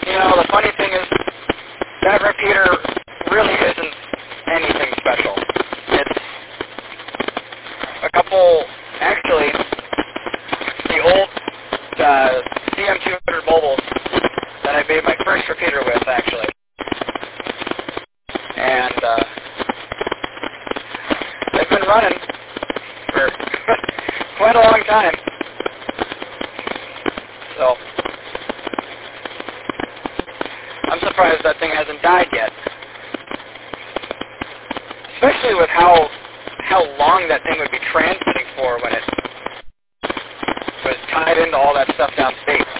You know, the funny thing is, that repeater really isn't anything special. It's a couple, actually, the old CM200 mobiles that I made my first repeater with, actually. And they've been running for quite a long time. So, I'm surprised that thing hasn't died yet. Especially with how long that thing would be transmitting for when it was tied into all that stuff downstate.